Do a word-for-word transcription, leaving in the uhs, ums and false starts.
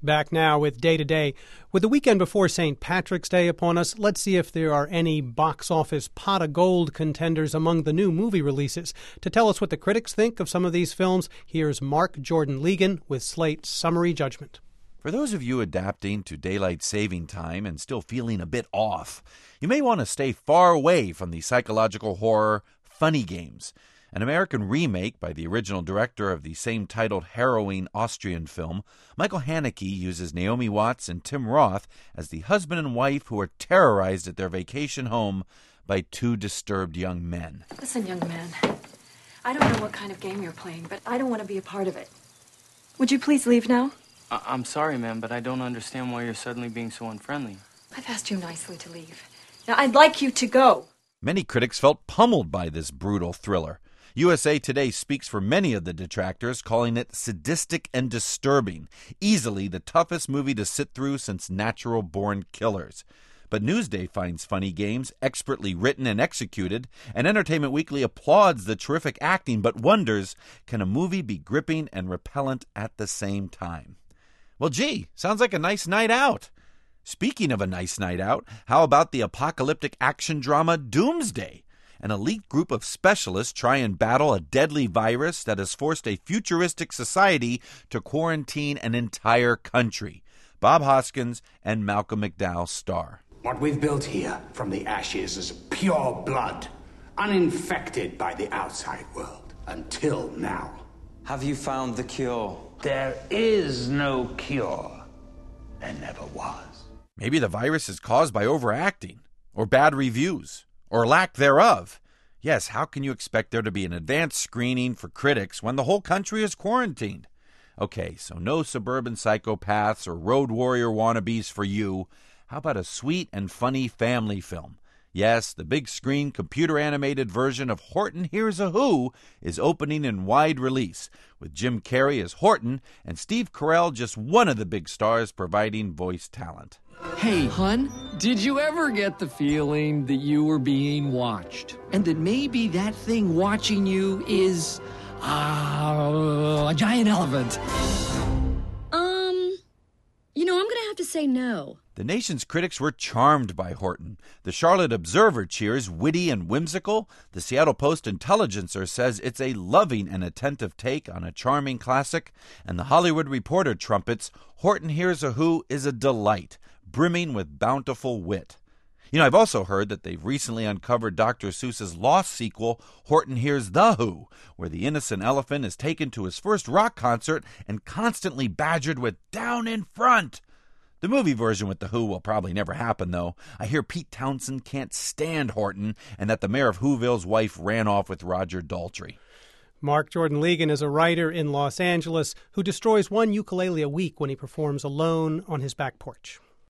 Back now with Day to Day. With the weekend before Saint Patrick's Day upon us, let's see if there are any box office pot of gold contenders among the new movie releases. To tell us what the critics think of some of these films, here's Mark Jordan Legan with Slate's Summary Judgment. For those of you adapting to daylight saving time and still feeling a bit off, you may want to stay far away from the psychological horror Funny Games, an American remake by the original director of the same-titled harrowing Austrian film. Michael Haneke uses Naomi Watts and Tim Roth as the husband and wife who are terrorized at their vacation home by two disturbed young men. Listen, young man, I don't know what kind of game you're playing, but I don't want to be a part of it. Would you please leave now? I- I'm sorry, ma'am, but I don't understand why you're suddenly being so unfriendly. I've asked you nicely to leave. Now, I'd like you to go. Many critics felt pummeled by this brutal thriller. U S A Today speaks for many of the detractors, calling it sadistic and disturbing, easily the toughest movie to sit through since Natural Born Killers. But Newsday finds Funny Games expertly written and executed, and Entertainment Weekly applauds the terrific acting, but wonders, can a movie be gripping and repellent at the same time? Well, gee, sounds like a nice night out. Speaking of a nice night out, how about the apocalyptic action drama Doomsday? An elite group of specialists try and battle a deadly virus that has forced a futuristic society to quarantine an entire country. Bob Hoskins and Malcolm McDowell star. What we've built here from the ashes is pure blood, uninfected by the outside world, until now. Have you found the cure? There is no cure. There never was. Maybe the virus is caused by overacting, or bad reviews, or lack thereof. Yes, how can you expect there to be an advanced screening for critics when the whole country is quarantined? Okay, so no suburban psychopaths or road warrior wannabes for you. How about a sweet and funny family film? Yes, the big screen computer-animated version of Horton Hears a Who is opening in wide release, with Jim Carrey as Horton and Steve Carell just one of the big stars providing voice talent. Hey, hun, did you ever get the feeling that you were being watched? And that maybe that thing watching you is, uh, a giant elephant? Um, you know, I'm going to have to say no. The nation's critics were charmed by Horton. The Charlotte Observer cheers witty and whimsical. The Seattle Post-Intelligencer says it's a loving and attentive take on a charming classic. And the Hollywood Reporter trumpets Horton Hears a Who is a delight, brimming with bountiful wit. You know, I've also heard that they've recently uncovered Doctor Seuss's lost sequel, Horton Hears the Who, where the innocent elephant is taken to his first rock concert and constantly badgered with "down in front." The movie version with the Who will probably never happen, though. I hear Pete Townsend can't stand Horton and that the mayor of Whoville's wife ran off with Roger Daltrey. Mark Jordan Legan is a writer in Los Angeles who destroys one ukulele a week when he performs alone on his back porch.